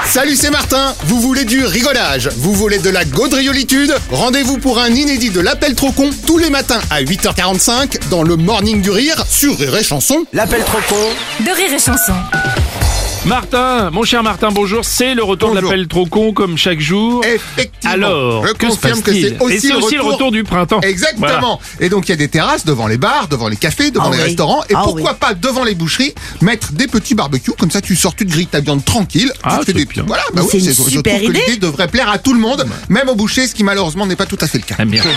Salut, c'est Martin. Vous voulez du rigolage? Vous voulez de la gaudriolitude? Rendez-vous pour un inédit de l'Appel trop con tous les matins à 8h45 dans le Morning du Rire sur Rire et Chanson. L'Appel trop con de Rire et Chanson. Martin, mon cher Martin, bonjour. C'est le retour de l'appel trop con comme chaque jour. Effectivement. Alors, je que se confirme que passe-t-il? c'est aussi, Et c'est aussi le retour du printemps. Exactement. Et donc il y a des terrasses devant les bars, devant les cafés, devant les restaurants. Et pourquoi pas devant les boucheries mettre des petits barbecues, comme ça tu sors, tu te grilles ta viande tranquille. Ah, tu te fais c'est des bien. Voilà, c'est une je super trouve que idée. l'idée devrait plaire à tout le monde, même aux bouchers, ce qui malheureusement n'est pas tout à fait le cas. J'aime bien.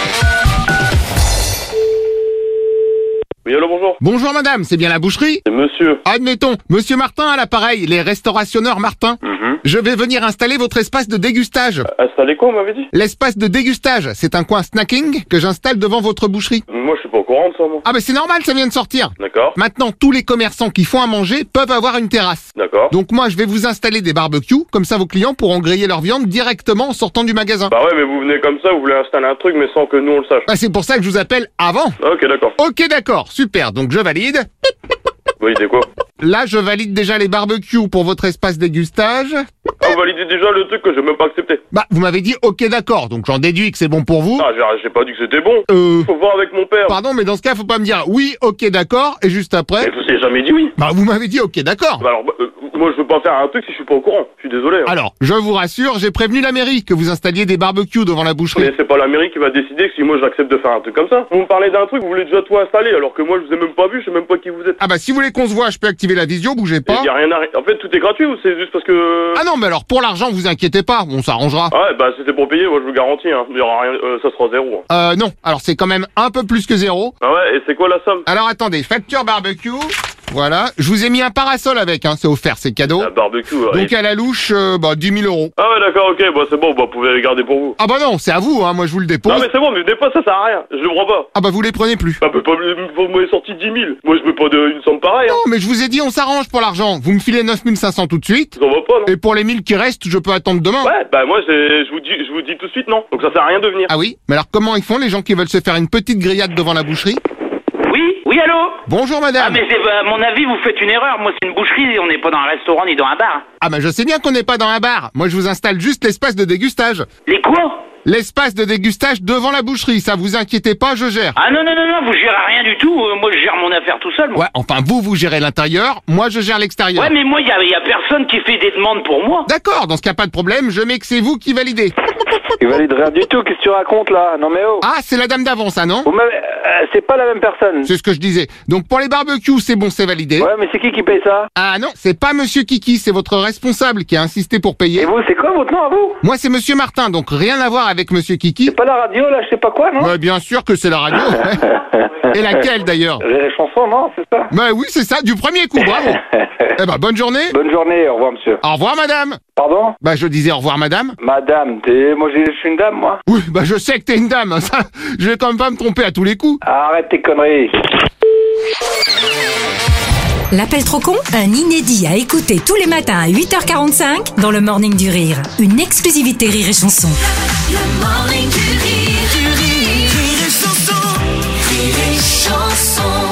Oui, allô, bonjour. Bonjour madame, c'est bien la boucherie? C'est monsieur. Admettons, monsieur Martin à l'appareil, les restaurationneurs Martin. Je vais venir installer votre espace de dégustage. Installez quoi, on m'avait dit? L'espace de dégustage, c'est un coin snacking que j'installe devant votre boucherie. Moi, je suis pas au courant de ça, moi. Ah mais c'est normal, ça vient de sortir. D'accord. Maintenant, tous les commerçants qui font à manger peuvent avoir une terrasse. D'accord. Donc moi, je vais vous installer des barbecues, comme ça vos clients pourront griller leur viande directement en sortant du magasin. Bah ouais, mais vous venez comme ça, vous voulez installer un truc, mais sans que nous on le sache. Bah, c'est pour ça que je vous appelle avant. Ah, ok, d'accord. Ok, d'accord, super, donc je valide. Oui, c'est quoi? Là, je valide déjà les barbecues pour votre espace dégustage. Ah, vous validez déjà le truc que j'ai même pas accepté. Bah, vous m'avez dit ok, d'accord, donc j'en déduis que c'est bon pour vous. Ah, j'ai pas dit que c'était bon. Faut voir avec mon père. Pardon, mais dans ce cas, faut pas me dire oui, ok, d'accord, et juste Mais après... je vous ai jamais dit oui. Bah, vous m'avez dit ok, d'accord. Bah alors, moi, je veux pas faire un truc si je suis pas au courant. Je suis désolé. Hein. Alors, je vous rassure, j'ai prévenu la mairie que vous installiez des barbecues devant la boucherie. Mais c'est pas la mairie qui va décider que si moi j'accepte de faire un truc comme ça. Vous me parlez d'un truc, vous voulez déjà tout installer, alors que moi je vous ai même pas vu, je sais même pas qui vous êtes. Ah bah, si vous voulez qu'on se voit, je peux activer la visio, bougez pas. Y a rien à... En fait, tout est gratuit ou c'est juste parce que... Ah non, mais alors, pour l'argent, vous inquiétez pas, on s'arrangera. Ah ouais, bah c'était pour payer, moi je vous garantis, hein. Il y aura rien, ça sera zéro. Hein. Non, alors c'est quand même un peu plus que zéro. Ah ouais, et c'est quoi la somme? Alors attendez, facture barbecue, voilà. Je vous ai mis un parasol avec, hein, c'est offert, c'est cadeau. La barbecue, ouais. Donc à la louche, 10 000 euros. Ah ouais, d'accord, ok, bah c'est bon, bah vous pouvez les garder pour vous. Ah bah non, c'est à vous, hein, moi je vous le dépose. Non mais c'est bon, mais des fois ça sert à rien, je le prends pas. Ah bah vous les prenez plus. Bah vous m'avez sorti 10 000, moi je veux pas une somme pareille, hein. Non, mais je vous ai dit, on s'arrange pour l'argent. Vous me filez 9 500 tout de suite. Ça va pas, non? Et pour les 1000 qui restent, je peux attendre demain. Ouais, bah moi je vous dis tout de suite non, donc ça sert à rien de venir. Ah oui? Mais alors comment ils font les gens qui veulent se faire une petite grillade devant la boucherie? Oui, allô? Bonjour madame. Ah, mais à mon avis, vous faites une erreur. Moi, c'est une boucherie, on n'est pas dans un restaurant ni dans un bar. Ah bah je sais bien qu'on n'est pas dans un bar. Moi je vous installe juste l'espace de dégustage. Les quoi? L'espace de dégustage devant la boucherie, ça vous inquiétez pas, je gère. Ah non, vous gérez rien du tout. Moi, je gère mon affaire tout seul, moi. Ouais, enfin vous gérez l'intérieur, moi je gère l'extérieur. Ouais, mais moi, y a personne qui fait des demandes pour moi. D'accord, dans ce cas pas de problème, je mets que c'est vous qui validez. Il valide rien du tout, qu'est-ce que tu racontes là? Non mais oh. Ah, c'est la dame d'avant ça, non? Vous m'avez... c'est pas la même personne. C'est ce que je disais. Donc pour les barbecues, c'est bon, c'est validé. Ouais, mais c'est qui paye ça? Ah non, c'est pas monsieur Kiki, c'est votre responsable qui a insisté pour payer. Et vous, c'est quoi votre nom à vous? Moi c'est monsieur Martin, donc rien à voir avec monsieur Kiki. C'est pas la radio là, je sais pas quoi, non? Ouais, bien sûr que c'est la radio. Et laquelle d'ailleurs? Les chansons, non, c'est ça? Bah oui, c'est ça, du premier coup, bravo. Eh ben, bonne journée. Bonne journée, au revoir monsieur. Au revoir madame. Pardon? Bah je disais au revoir madame. Madame, moi je suis une dame, moi. Oui, bah je sais que t'es une dame, ça, je vais quand même pas me tromper à tous les coups. Arrête tes conneries. L'Appel trop con, un inédit à écouter tous les matins à 8h45 dans le Morning du Rire. Une exclusivité Rire et Chanson. Le Morning du Rire, Rire et Chanson, Rire et Chanson.